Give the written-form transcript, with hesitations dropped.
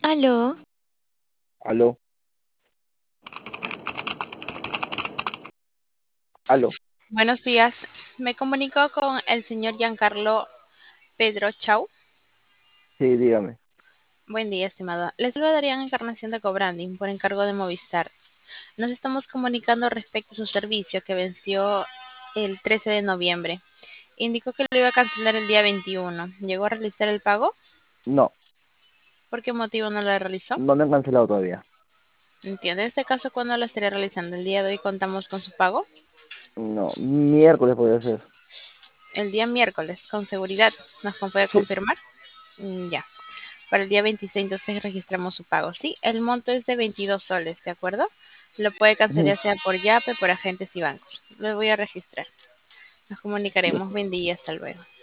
Aló, Aló, aló. buenos días. Me comunico con el señor Giancarlo Pedro Chau. Sí, dígame. Buen día, estimado. Les saludaría Encarnación de Cobranding por encargo de Movistar. Nos estamos comunicando respecto a su servicio que venció el 13 de noviembre. Indicó que lo iba a cancelar el día 21. ¿Llegó a realizar el pago? No, ¿Por qué motivo no lo realizó? no me han cancelado todavía. Entiende. En este caso, ¿cuándo lo estaría realizando? ¿El día de hoy contamos con su pago? No, miércoles podría ser. El día miércoles, con seguridad. ¿Nos puede Sí. confirmar? Ya. Para el día 26 entonces registramos su pago. Sí, el monto es de 22 soles, ¿de acuerdo? Lo puede cancelar Ujú. ya sea por Yape, por agentes y bancos. Lo voy a registrar. Nos Ya, comunicaremos. Buen día, hasta luego.